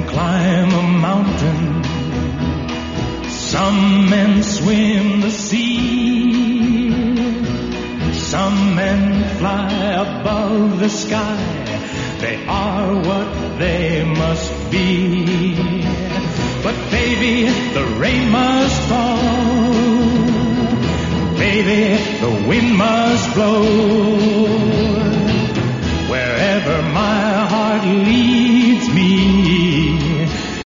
climb a mountain. Some men swim the sea. Some men fly above the sky. They are what they must be. But baby, the rain must fall. Baby, the wind must blow. Wherever my heart leads me,